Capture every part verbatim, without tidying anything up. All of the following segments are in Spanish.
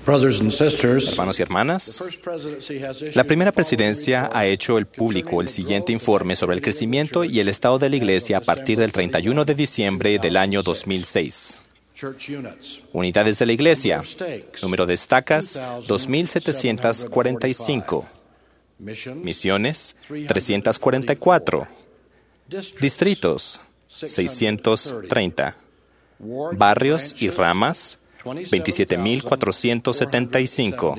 Brothers and sisters, Hermanos y hermanas, la primera presidencia ha hecho el público el siguiente informe sobre el crecimiento y el estado de la Iglesia a partir del treinta y uno de diciembre del año dos mil seis. Unidades de la Iglesia, número de estacas, dos mil setecientas cuarenta y cinco. Misiones, trescientas cuarenta y cuatro. Distritos, seiscientos treinta. Barrios y ramas, veintisiete mil cuatrocientos setenta y cinco.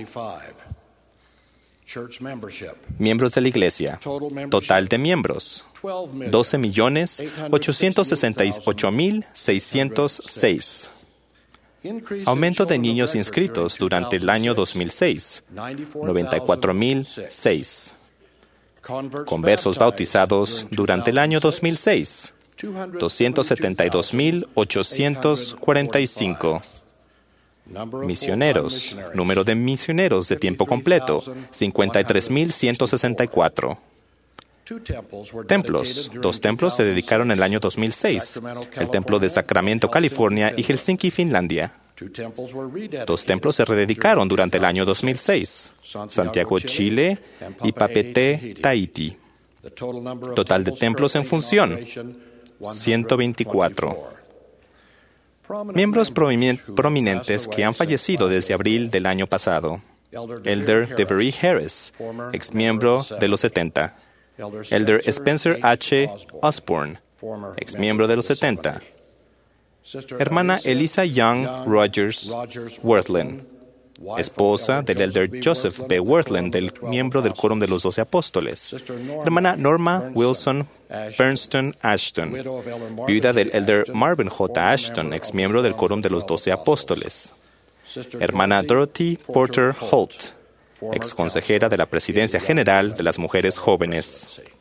Miembros de la Iglesia. Total de miembros, doce millones ochocientos sesenta y ocho mil seiscientos seis. Aumento de niños inscritos durante el año dos mil seis, noventa y cuatro mil seis. Conversos bautizados durante el año dos mil seis, doscientos setenta y dos mil ochocientos cuarenta y cinco. Misioneros. Número de misioneros de tiempo completo, cincuenta y tres mil ciento sesenta y cuatro. Templos. Dos templos se dedicaron en el año dos mil seis. El templo de Sacramento, California y Helsinki, Finlandia. Dos templos se rededicaron durante el año dos mil seis. Santiago, Chile y Papeete, Tahití. Total de templos en función, ciento veinticuatro. Miembros prominentes que han fallecido desde abril del año pasado. Elder Devery Harris, exmiembro de los setenta. Elder Spencer H. Osborne, exmiembro de los setenta. Hermana Elisa Young Rogers Worthland, esposa del Elder Joseph B. Worthland, del miembro del Quórum de los Doce Apóstoles. Hermana Norma Wilson Bernstein Ashton, viuda del Elder Marvin J. Ashton, exmiembro del Quórum de los Doce Apóstoles. Hermana Dorothy Porter Holt, exconsejera de la Presidencia General de las Mujeres Jóvenes.